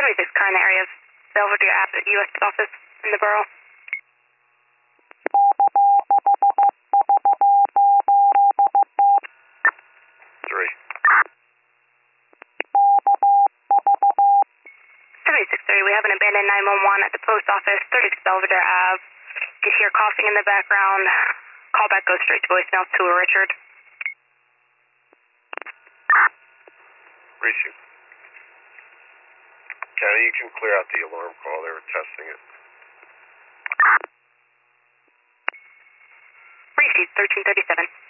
76 car in the area of Belvedere Ave at U.S. office in the borough. 76-3, we have an abandoned 911 at the post office, 36 Belvedere Ave. You hear coughing in the background. Callback goes straight to voicemail to Richard. Reaching. County, you can clear out the alarm call. They were testing it. Receive 1337.